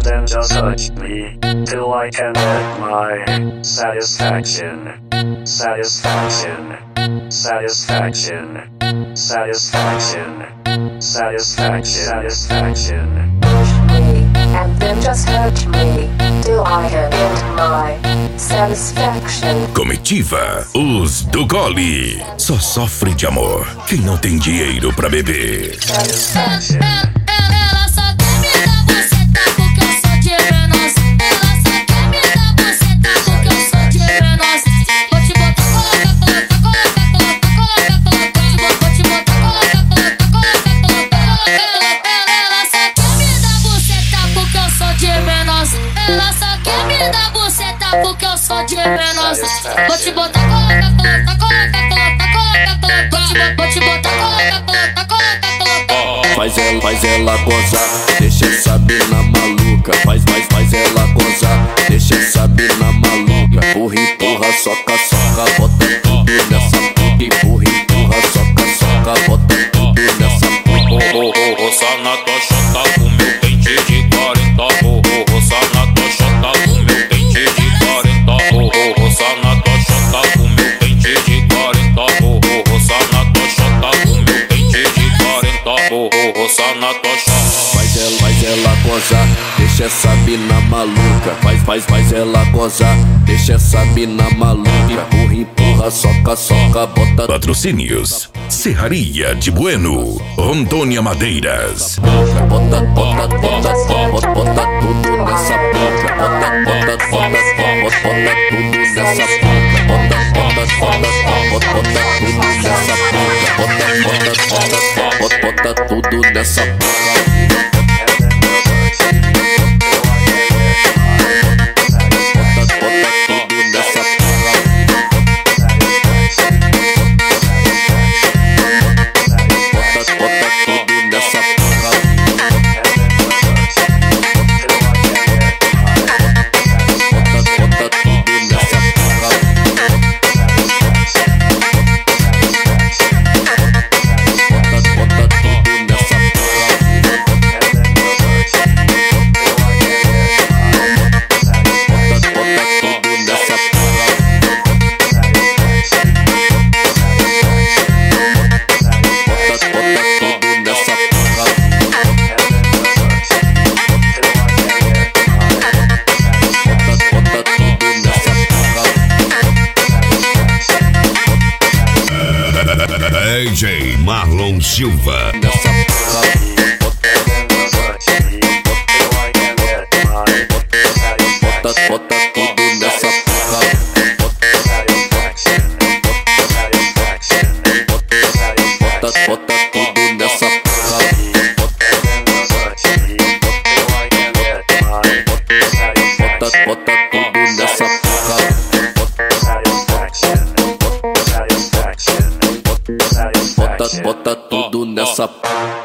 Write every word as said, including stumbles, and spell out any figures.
then just touch me till I can get my satisfaction. Satisfaction. Satisfaction. Satisfaction. Satisfaction. Satisfaction. Push me and then just hurt me till I can get my satisfaction. Comitiva, os do Gole. Só sofre de amor quem não tem dinheiro pra beber. Satisfaction. Ela só quer me dar buceta porque eu sou de Venus. Ela só quer me dar buceta porque eu sou de Venus. Vou te botar coloca, coloca, coloca, coloca, coloca. Vou te botar coloca, coloca, coloca, coloca. Ela só quer me dar buceta porque eu sou de Venus. Ela só quer me dar buceta porque eu sou de Venus. Vou te botar coloca, coloca, coloca, coloca, coloca. Vou te botar, vou te botar coloca, coloca, coloca. Faz ela, faz ela gozar, deixa essa mina maluca. Faz, faz, faz ela gozar, deixa essa mina maluca. Empurra, empurra, soca, soca, bota tudo nessa puta. Empurra, empurra, soca, soca, bota tudo nessa puta. Oh, oh, oh, roça na tua chota com meu pente de quarenta. Oh, oh, roça na tua chota com meu pente de quarenta. Oh, oh, roça na tua chota com meu pente de quarenta. Oh, oh, roça na tua chota com meu pente de quarenta. Oh, oh, roça na tua chota. Faz ela, faz ela gozar, deixa essa mina maluca. Faz, faz, faz ela gozar, deixa essa mina maluca. Empurra, empurra, soca, soca, bota. Patrocínios: Serraria de Bueno, Rondônia Madeiras. Bota, bota, bota, bota, bota tudo nessa boca. Bota, bota, bota, bota, bota tudo nessa boca. Bota, bota, bota, bota, bota tudo nessa boca. Bota, bota, bota, bota, bota tudo nessa boca. D J Marlon Silva. Bota, bota tudo nessa porra. Bota, bota tudo nessa porra. Bota, bota tudo nessa porra. Bota, bota tudo nessa